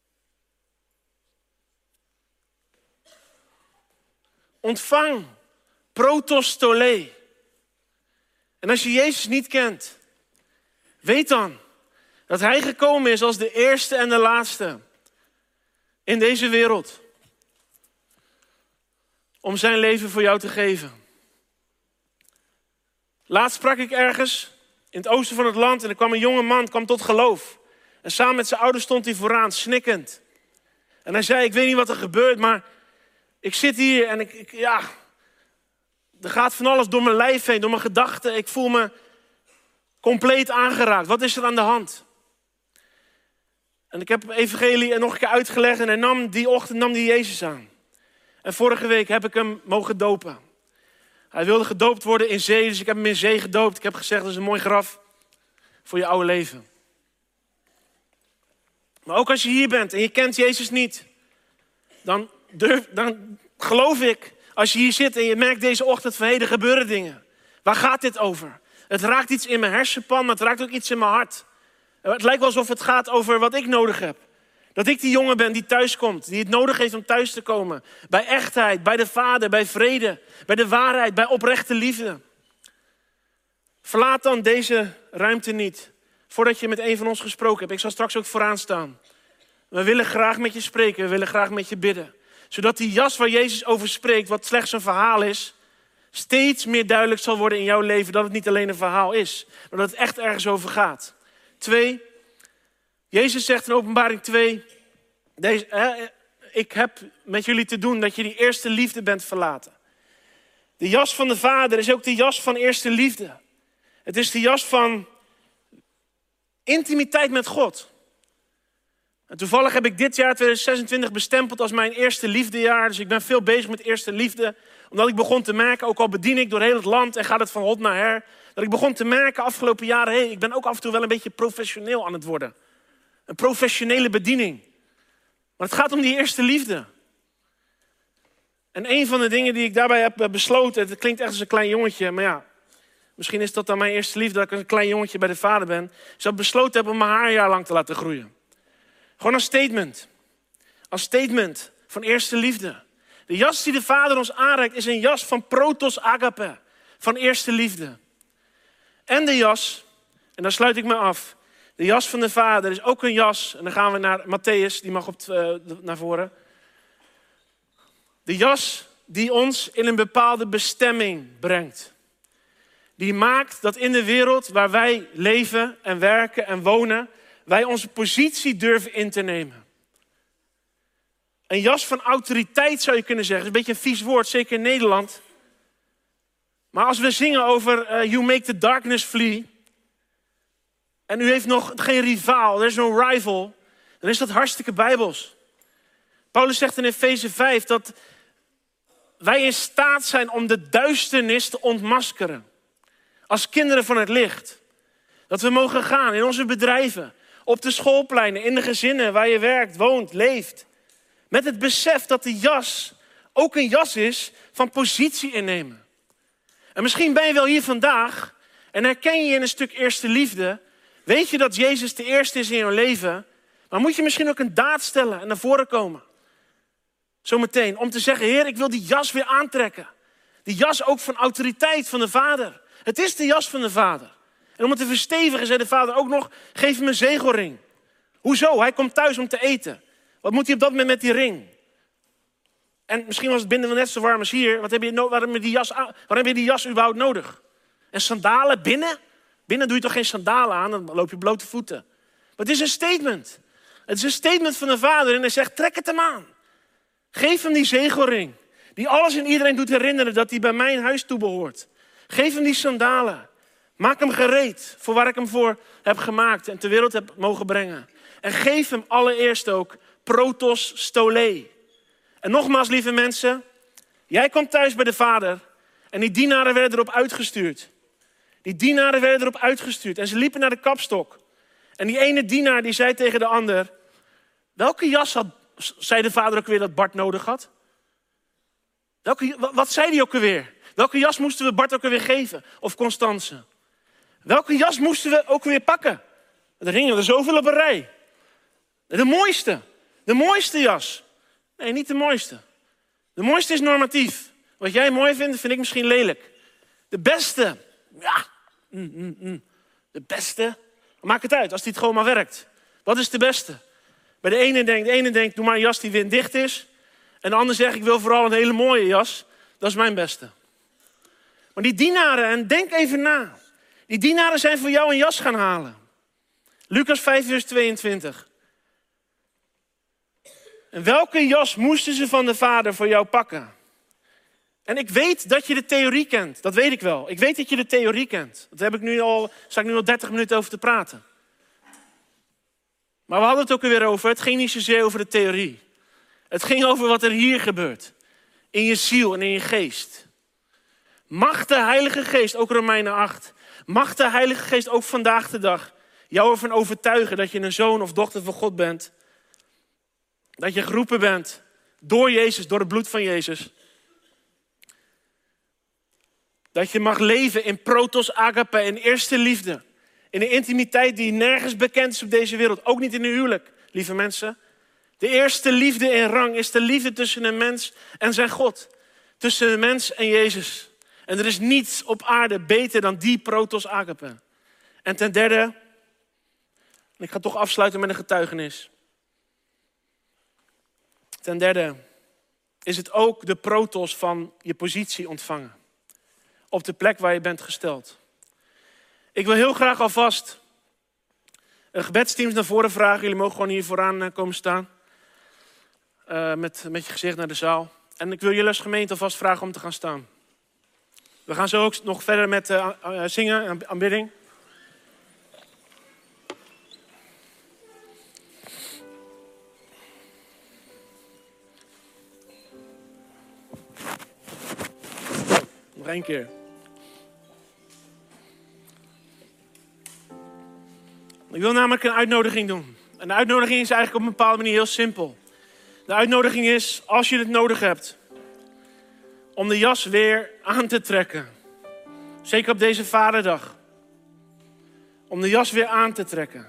Ontvang protostole. En als je Jezus niet kent, weet dan dat hij gekomen is als de eerste en de laatste in deze wereld. Om zijn leven voor jou te geven. Laatst sprak ik ergens in het oosten van het land en er kwam een jonge man, kwam tot geloof. En samen met zijn ouders stond hij vooraan, snikkend. En hij zei, ik weet niet wat er gebeurt, maar ik zit hier en ik, ik ja, er gaat van alles door mijn lijf heen, door mijn gedachten. Ik voel me compleet aangeraakt. Wat is er aan de hand? En ik heb het evangelie nog een keer uitgelegd en hij nam die ochtend nam die Jezus aan. En vorige week heb ik hem mogen dopen. Hij wilde gedoopt worden in zee, dus ik heb hem in zee gedoopt. Ik heb gezegd, dat is een mooi graf voor je oude leven. Maar ook als je hier bent en je kent Jezus niet, dan, durf, dan geloof ik, als je hier zit en je merkt deze ochtend van, hé, er gebeuren dingen. Waar gaat dit over? Het raakt iets in mijn hersenpan, maar het raakt ook iets in mijn hart. Het lijkt wel alsof het gaat over wat ik nodig heb. Dat ik die jongen ben die thuis komt, die het nodig heeft om thuis te komen. Bij echtheid, bij de Vader, bij vrede, bij de waarheid, bij oprechte liefde. Verlaat dan deze ruimte niet, voordat je met een van ons gesproken hebt. Ik zal straks ook vooraan staan. We willen graag met je spreken, we willen graag met je bidden. Zodat die jas waar Jezus over spreekt, wat slechts een verhaal is, steeds meer duidelijk zal worden in jouw leven dat het niet alleen een verhaal is, maar dat het echt ergens over gaat. Twee, Jezus zegt in Openbaring twee, deze, hè, ik heb met jullie te doen dat je die eerste liefde bent verlaten. De jas van de Vader is ook de jas van eerste liefde. Het is de jas van intimiteit met God. En toevallig heb ik dit jaar tweeduizend zesentwintig bestempeld als mijn eerste liefdejaar. Dus ik ben veel bezig met eerste liefde. Omdat ik begon te merken, ook al bedien ik door heel het land en gaat het van hot naar her. Dat ik begon te merken afgelopen jaren, hé, hey, ik ben ook af en toe wel een beetje professioneel aan het worden. Een professionele bediening. Maar het gaat om die eerste liefde. En een van de dingen die ik daarbij heb besloten, het klinkt echt als een klein jongetje, maar ja, misschien is dat dan mijn eerste liefde, dat ik een klein jongetje bij de Vader ben. Dus dat ik besloten heb om mijn haar een jaar lang te laten groeien. Gewoon als statement. Als statement van eerste liefde. De jas die de Vader ons aanreikt is een jas van protos agape. Van eerste liefde. En de jas, en daar sluit ik me af. De jas van de Vader is ook een jas. En dan gaan we naar Matthäus, die mag op t, uh, naar voren. De jas die ons in een bepaalde bestemming brengt. Die maakt dat in de wereld waar wij leven en werken en wonen, wij onze positie durven in te nemen. Een jas van autoriteit zou je kunnen zeggen. Dat is een beetje een vies woord, zeker in Nederland. Maar als we zingen over uh, You make the darkness flee. En u heeft nog geen rivaal, er is no rival. Dan is dat hartstikke bijbels. Paulus zegt in Efeze vijf dat wij in staat zijn om de duisternis te ontmaskeren. Als kinderen van het licht. Dat we mogen gaan in onze bedrijven. Op de schoolpleinen, in de gezinnen waar je werkt, woont, leeft. Met het besef dat de jas ook een jas is van positie innemen. En misschien ben je wel hier vandaag en herken je in een stuk eerste liefde. Weet je dat Jezus de eerste is in jouw leven. Maar moet je misschien ook een daad stellen en naar voren komen. Zometeen, om te zeggen, Heer, ik wil die jas weer aantrekken. Die jas ook van autoriteit van de Vader. Het is de jas van de Vader. En om het te verstevigen, zei de Vader ook nog, geef hem een zegelring. Hoezo? Hij komt thuis om te eten. Wat moet hij op dat moment met die ring? En misschien was het binnen wel net zo warm als hier. Wat heb je no- waarom, heb je die jas aan- waarom heb je die jas überhaupt nodig? En sandalen binnen? Binnen doe je toch geen sandalen aan, dan loop je blote voeten. Maar het is een statement. Het is een statement van de Vader en hij zegt, trek het hem aan. Geef hem die zegelring. Die alles en iedereen doet herinneren dat hij bij mijn huis toe behoort. Geef hem die sandalen. Maak hem gereed voor waar ik hem voor heb gemaakt en ter wereld heb mogen brengen. En geef hem allereerst ook protos stole. En nogmaals, lieve mensen, jij komt thuis bij de Vader en die dienaren werden erop uitgestuurd. Die dienaren werden erop uitgestuurd en ze liepen naar de kapstok. En die ene dienaar die zei tegen de ander, welke jas had, zei de Vader ook weer dat Bart nodig had? Welke, wat zei hij ook alweer? Welke jas moesten we Bart ook alweer geven? Of Constance? Welke jas moesten we ook weer pakken? Er hingen er zoveel op een rij. De mooiste. De mooiste jas. Nee, niet de mooiste. De mooiste is normatief. Wat jij mooi vindt, vind ik misschien lelijk. De beste. Ja. Mm, mm, mm. De beste. Maak het uit, als die het gewoon maar werkt. Wat is de beste? Bij de ene denkt, de ene denkt, doe maar een jas die winddicht is. En de ander zegt, ik wil vooral een hele mooie jas. Dat is mijn beste. Maar die dienaren, en denk even na. Die dienaren zijn voor jou een jas gaan halen. Lucas vijf, vers tweeëntwintig. En welke jas moesten ze van de Vader voor jou pakken? En ik weet dat je de theorie kent. Dat weet ik wel. Ik weet dat je de theorie kent. Daar heb ik nu al, sta ik nu al dertig minuten over te praten. Maar we hadden het ook weer over. Het ging niet zozeer over de theorie. Het ging over wat er hier gebeurt. In je ziel en in je geest. Mag de Heilige Geest, ook Romeinen acht. Mag de Heilige Geest ook vandaag de dag jou ervan overtuigen dat je een zoon of dochter van God bent. Dat je geroepen bent door Jezus, door het bloed van Jezus. Dat je mag leven in protos agape, in eerste liefde. In een intimiteit die nergens bekend is op deze wereld. Ook niet in een huwelijk, lieve mensen. De eerste liefde in rang is de liefde tussen een mens en zijn God. Tussen een mens en Jezus. En er is niets op aarde beter dan die protos agape. En ten derde, en ik ga toch afsluiten met een getuigenis. Ten derde is het ook de protos van je positie ontvangen. Op de plek waar je bent gesteld. Ik wil heel graag alvast een gebedsteams naar voren vragen. Jullie mogen gewoon hier vooraan komen staan. uh, met, met je gezicht naar de zaal. En ik wil jullie als gemeente alvast vragen om te gaan staan. We gaan zo ook nog verder met uh, uh, zingen en aanbidding. Nog één keer. Ik wil namelijk een uitnodiging doen. En de uitnodiging is eigenlijk op een bepaalde manier heel simpel. De uitnodiging is, als je het nodig hebt, om de jas weer aan te trekken. Zeker op deze vaderdag. Om de jas weer aan te trekken.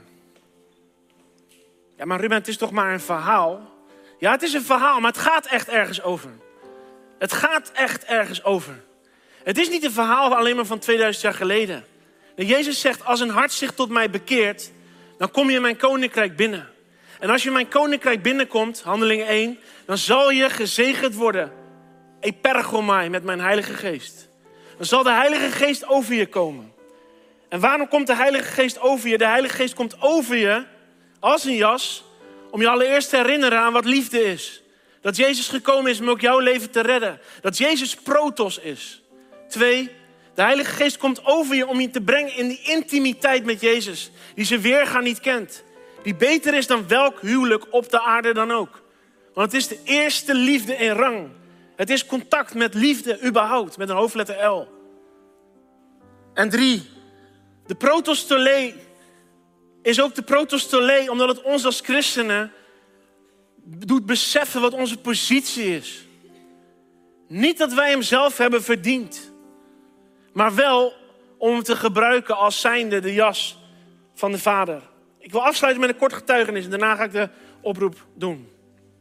Ja, maar Ruben, het is toch maar een verhaal? Ja, het is een verhaal, maar het gaat echt ergens over. Het gaat echt ergens over. Het is niet een verhaal alleen maar van tweeduizend jaar geleden. En Jezus zegt, als een hart zich tot mij bekeert, dan kom je in mijn koninkrijk binnen. En als je in mijn koninkrijk binnenkomt, handelingen één, dan zal je gezegend worden. Epergomai, met mijn heilige geest. Dan zal de heilige geest over je komen. En waarom komt de heilige geest over je? De heilige geest komt over je als een jas, om je allereerst te herinneren aan wat liefde is. Dat Jezus gekomen is om ook jouw leven te redden. Dat Jezus protos is. Twee, de heilige geest komt over je om je te brengen in die intimiteit met Jezus. Die zijn weerga niet kent. Die beter is dan welk huwelijk op de aarde dan ook. Want het is de eerste liefde in rang. Het is contact met liefde überhaupt, met een hoofdletter L. En drie, de protostole is ook de protostole omdat het ons als christenen doet beseffen wat onze positie is. Niet dat wij hem zelf hebben verdiend, maar wel om hem te gebruiken als zijnde de jas van de Vader. Ik wil afsluiten met een kort getuigenis en daarna ga ik de oproep doen.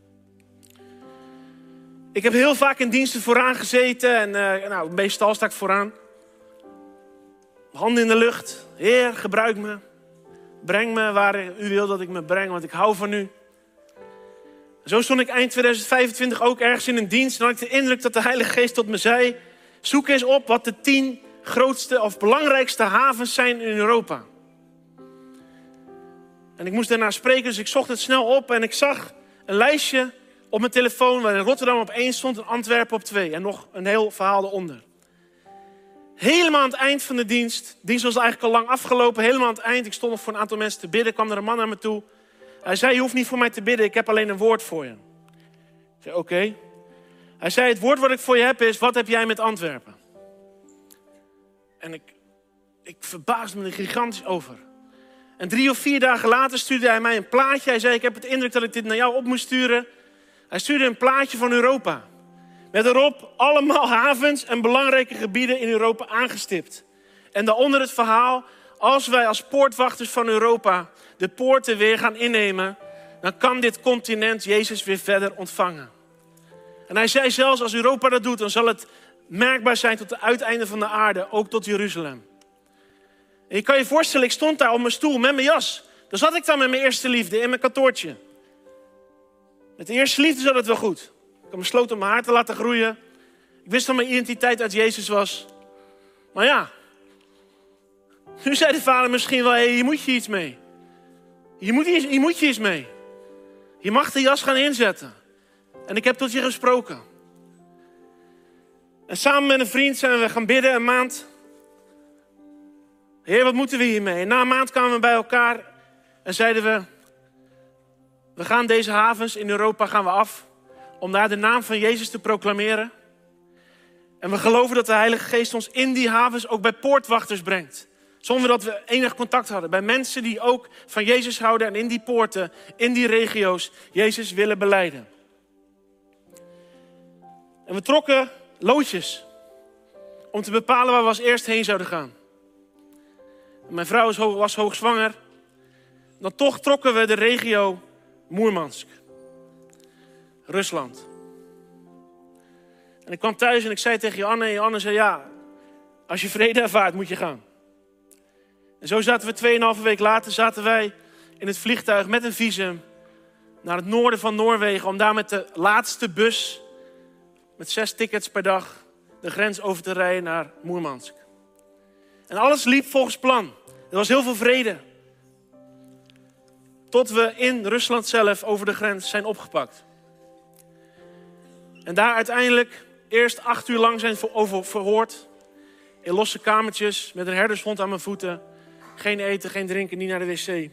Ik heb heel vaak in diensten vooraan gezeten en uh, nou, meestal sta ik vooraan. Handen in de lucht. Heer, gebruik me. Breng me waar u wil dat ik me breng, want ik hou van u. Zo stond ik eind tweeduizend vijfentwintig ook ergens in een dienst. En had ik de indruk dat de Heilige Geest tot me zei, zoek eens op wat de tien grootste of belangrijkste havens zijn in Europa. En ik moest daarna spreken, dus ik zocht het snel op en ik zag een lijstje op mijn telefoon waar in Rotterdam op één stond en Antwerpen op twee. En nog een heel verhaal eronder. Helemaal aan het eind van de dienst, de dienst was eigenlijk al lang afgelopen, helemaal aan het eind, ik stond nog voor een aantal mensen te bidden, kwam er een man naar me toe. Hij zei, je hoeft niet voor mij te bidden, ik heb alleen een woord voor je. Ik zei, oké. Okay. Hij zei, het woord wat ik voor je heb is, wat heb jij met Antwerpen? En ik, ik verbaasde me er gigantisch over. En drie of vier dagen later stuurde hij mij een plaatje. Hij zei, ik heb het indruk dat ik dit naar jou op moest sturen. Hij stuurde een plaatje van Europa. Met erop allemaal havens en belangrijke gebieden in Europa aangestipt. En daaronder het verhaal, als wij als poortwachters van Europa de poorten weer gaan innemen, dan kan dit continent Jezus weer verder ontvangen. En hij zei zelfs, als Europa dat doet, dan zal het merkbaar zijn tot de uiteinde van de aarde, ook tot Jeruzalem. En je kan je voorstellen, ik stond daar op mijn stoel met mijn jas. Daar zat ik dan met mijn eerste liefde in mijn kantoortje. Met de eerste liefde zat het wel goed. Ik had besloten om mijn haar te laten groeien. Ik wist dat mijn identiteit uit Jezus was. Maar ja, nu zei de Vader misschien wel, hey, hier moet je iets mee. Hier moet, je, hier moet je iets mee. Je mag de jas gaan inzetten. En ik heb tot je gesproken. En samen met een vriend zijn we gaan bidden een maand. Heer, wat moeten we hiermee? En na een maand kwamen we bij elkaar en zeiden we, we gaan deze havens in Europa gaan we af om daar de naam van Jezus te proclameren. En we geloven dat de Heilige Geest ons in die havens ook bij poortwachters brengt. Zonder dat we enig contact hadden. Bij mensen die ook van Jezus houden en in die poorten, in die regio's, Jezus willen belijden. En we trokken loodjes om te bepalen waar we als eerst heen zouden gaan. Mijn vrouw was, hoog, was hoogzwanger. Dan toch trokken we de regio Moermansk. Rusland. En ik kwam thuis en ik zei tegen Joanne. En Joanne zei, ja, als je vrede ervaart moet je gaan. En zo zaten we tweeënhalve week later zaten wij in het vliegtuig met een visum naar het noorden van Noorwegen. Om daar met de laatste bus, met zes tickets per dag, de grens over te rijden naar Moermansk. En alles liep volgens plan. Er was heel veel vrede. Tot we in Rusland zelf over de grens zijn opgepakt. En daar uiteindelijk eerst acht uur lang zijn over verhoord. In losse kamertjes met een herdershond aan mijn voeten. Geen eten, geen drinken, niet naar de wc.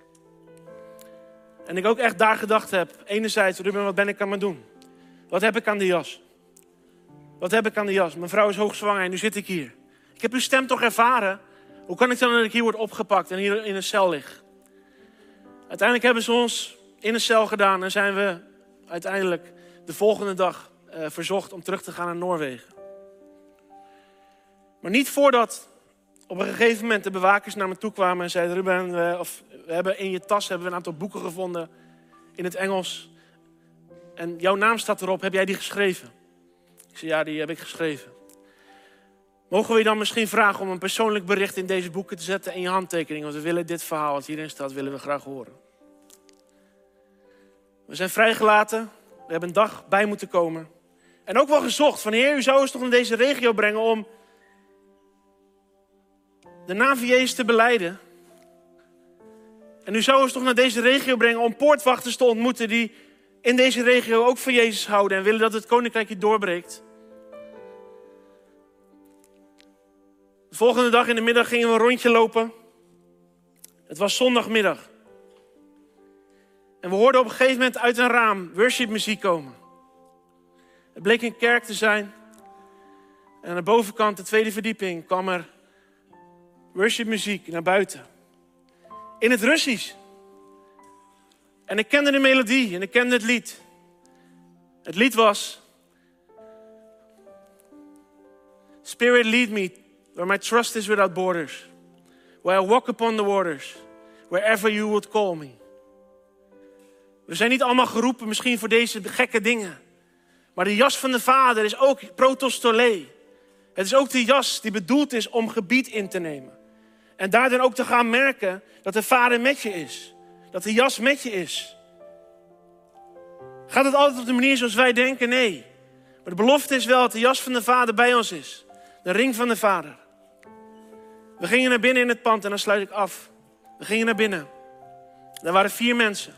En ik ook echt daar gedacht heb. Enerzijds, Ruben, wat ben ik aan het doen? Wat heb ik aan die jas? Wat heb ik aan die jas? Mijn vrouw is hoogzwanger en nu zit ik hier. Ik heb uw stem toch ervaren? Hoe kan ik dan dat ik hier word opgepakt en hier in een cel lig? Uiteindelijk hebben ze ons in een cel gedaan en zijn we uiteindelijk de volgende dag uh, verzocht om terug te gaan naar Noorwegen. Maar niet voordat op een gegeven moment de bewakers naar me toe kwamen en zeiden: Ruben, we, of, we hebben in je tas hebben we een aantal boeken gevonden in het Engels. En jouw naam staat erop, heb jij die geschreven? Ik zei: ja, die heb ik geschreven. Mogen we je dan misschien vragen om een persoonlijk bericht in deze boeken te zetten en je handtekening? Want we willen dit verhaal wat hierin staat, willen we graag horen. We zijn vrijgelaten. We hebben een dag bij moeten komen. En ook wel gezocht van: Heer, u zou ons toch naar deze regio brengen om de naam van Jezus te belijden. En u zou ons toch naar deze regio brengen om poortwachters te ontmoeten die in deze regio ook van Jezus houden en willen dat het koninkrijk hier doorbreekt. De volgende dag in de middag gingen we een rondje lopen. Het was zondagmiddag. En we hoorden op een gegeven moment uit een raam worshipmuziek komen. Het bleek een kerk te zijn. En aan de bovenkant, de tweede verdieping, kwam er worshipmuziek naar buiten. In het Russisch. En ik kende de melodie en ik kende het lied. Het lied was: Spirit lead me where my trust is without borders. Where I walk upon the waters. Wherever you would call me. We zijn niet allemaal geroepen misschien voor deze gekke dingen. Maar de jas van de Vader is ook protostole. Het is ook de jas die bedoeld is om gebied in te nemen. En daardoor ook te gaan merken dat de Vader met je is. Dat de jas met je is. Gaat het altijd op de manier zoals wij denken? Nee. Maar de belofte is wel dat de jas van de Vader bij ons is. De ring van de Vader. We gingen naar binnen in het pand en dan sluit ik af. We gingen naar binnen. Er waren vier mensen.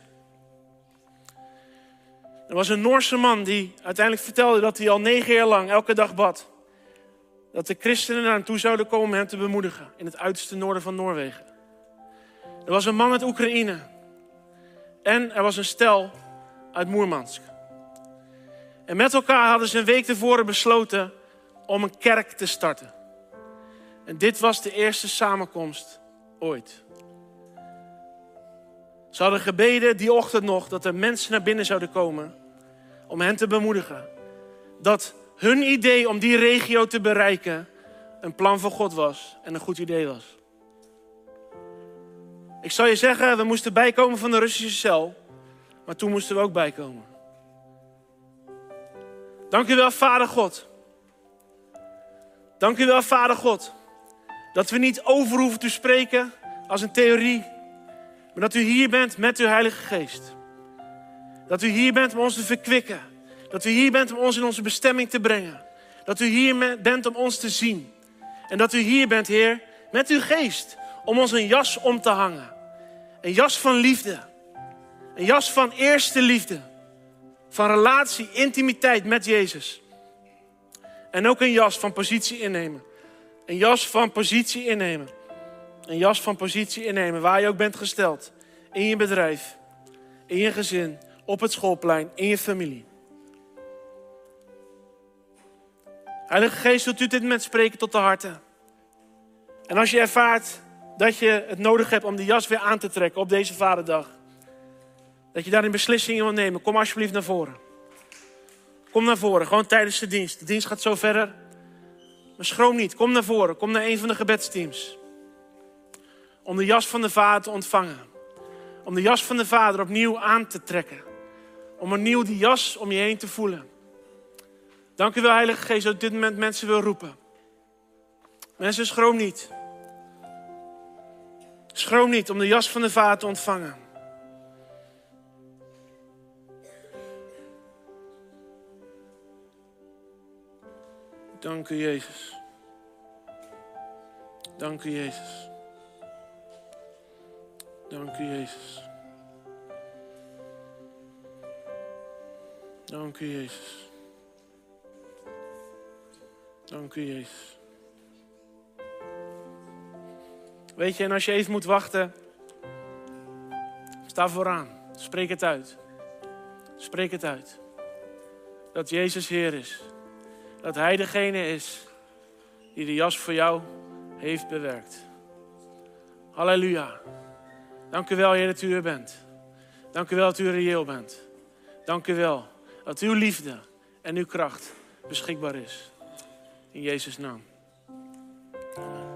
Er was een Noorse man die uiteindelijk vertelde dat hij al negen jaar lang elke dag bad. Dat de christenen naar hem toe zouden komen om hem te bemoedigen. In het uiterste noorden van Noorwegen. Er was een man uit Oekraïne. En er was een stel uit Moermansk. En met elkaar hadden ze een week tevoren besloten om een kerk te starten. En dit was de eerste samenkomst ooit. Ze hadden gebeden die ochtend nog dat er mensen naar binnen zouden komen om hen te bemoedigen. Dat hun idee om die regio te bereiken een plan van God was en een goed idee was. Ik zal je zeggen, we moesten bijkomen van de Russische cel, maar toen moesten we ook bijkomen. Dank u wel, Vader God. Dank u wel, Vader God, dat we niet over hoeven te spreken als een theorie, maar dat u hier bent met uw Heilige Geest. Dat u hier bent om ons te verkwikken. Dat u hier bent om ons in onze bestemming te brengen. Dat u hier bent om ons te zien. En dat u hier bent, Heer, met uw geest, om ons een jas om te hangen. Een jas van liefde. Een jas van eerste liefde. Van relatie, intimiteit met Jezus. En ook een jas van positie innemen. Een jas van positie innemen. Een jas van positie innemen, waar je ook bent gesteld. In je bedrijf, in je gezin, op het schoolplein, in je familie. Heilige Geest, wilt u dit moment spreken tot de harten. En als je ervaart dat je het nodig hebt om die jas weer aan te trekken op deze Vaderdag. Dat je daarin beslissingen wil nemen, kom alsjeblieft naar voren. Kom naar voren, gewoon tijdens de dienst. De dienst gaat zo verder. Maar schroom niet, kom naar voren, kom naar een van de gebedsteams. Om de jas van de Vader te ontvangen. Om de jas van de Vader opnieuw aan te trekken. Om opnieuw die jas om je heen te voelen. Dank u wel, Heilige Geest, dat op dit moment mensen wil roepen. Mensen, schroom niet. Schroom niet om de jas van de Vader te ontvangen. Dank u, Jezus. Dank u, Jezus. Dank u, Jezus. Dank u, Jezus. Dank u, Jezus. Weet je, en als je even moet wachten, sta vooraan. Spreek het uit. Spreek het uit. Dat Jezus Heer is. Dat Hij degene is die de jas voor jou heeft bewerkt. Halleluja. Dank u wel, Heer, dat u er bent. Dank u wel dat u reëel bent. Dank u wel dat uw liefde en uw kracht beschikbaar is. In Jezus' naam. Amen.